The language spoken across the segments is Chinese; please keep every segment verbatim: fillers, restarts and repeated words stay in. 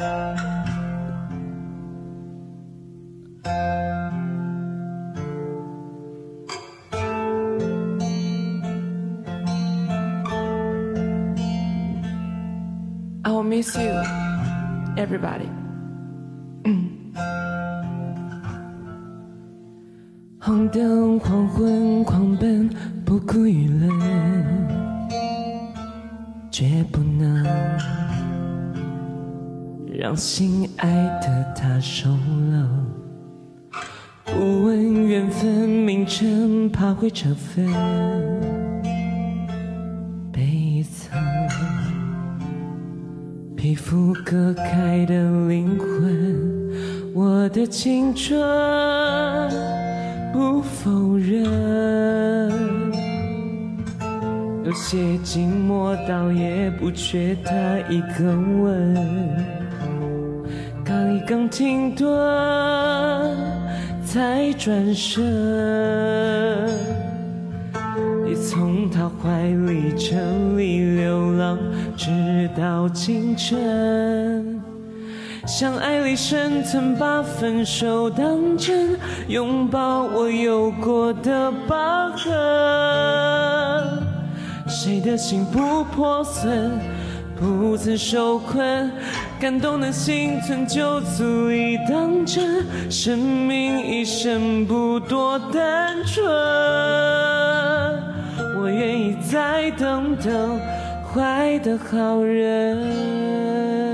I will miss you, everybody. 红灯黄昏狂奔，不顾舆论，绝不能让心爱的他受了。不问缘分名称，怕会扯分，被一层皮肤割开的灵魂，我的青春不否认，有些寂寞倒也不缺他一个吻，刚一刚停顿才转身，你从他怀里城里流浪直到清晨，像爱里深层把分手当真，拥抱我有过的疤痕，谁的心不破损，不曾受困，感动能幸存就足以当真，生命一生不多单纯，我愿意再等等坏的好人。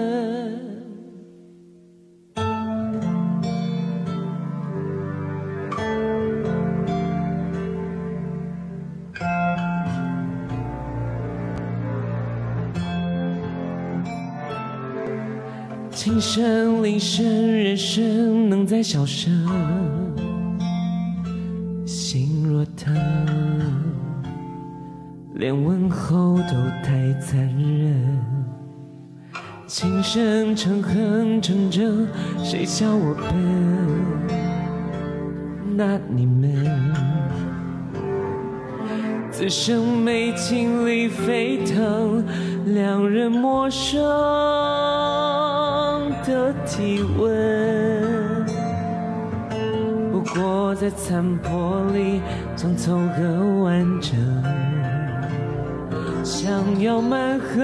轻声铃声人生能再小声，心若疼，连问候都太残忍，情深成恨成真，谁笑我笨？那你们此生没经历沸腾，两人陌生的体温，不过在残破里总凑个完整，想要蛮横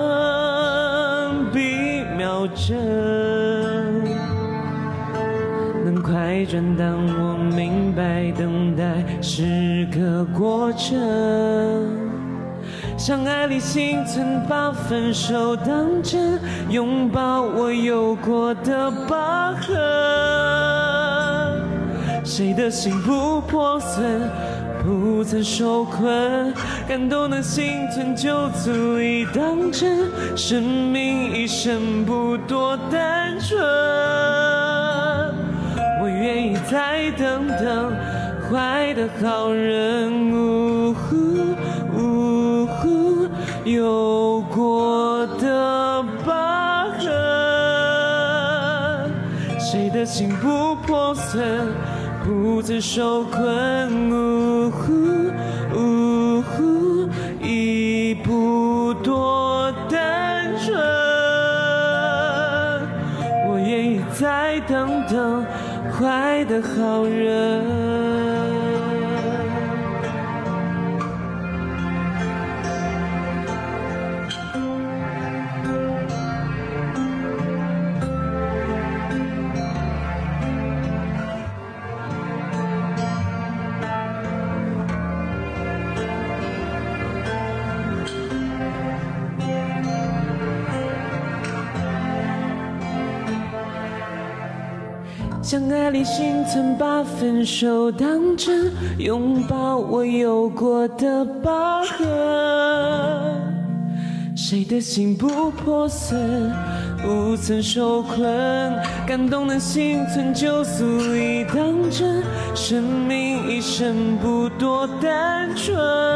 比秒针，能快转当我明白等待是个过程，像爱里幸存把分手当真，拥抱我有过的疤痕，谁的心不破损，不曾受困，感动能幸存就足以当真，生命一生不多单纯，我愿意再等等坏的好人，呜呼呜呼有过的疤痕，谁的心不破损，不曾受困，呜呼呜呼已不多单纯，我愿意再等等坏的好人。像爱里幸存把分手当真，拥抱我有过的疤痕，谁的心不破损，不曾受困，感动能幸存就足以当真，生命一生不多单纯，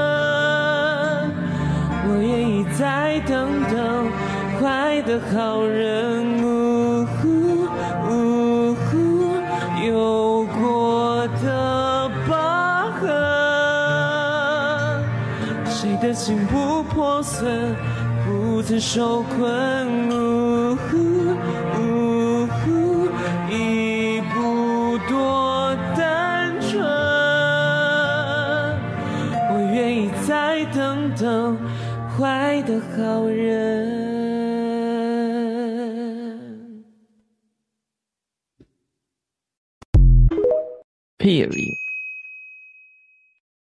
我愿意再等等坏的好人，呜呼呜呼有过的疤痕，谁的心不破损，不曾受困，呜呜呼呜呼，已不多单纯，我愿意再等等坏的好人。 Period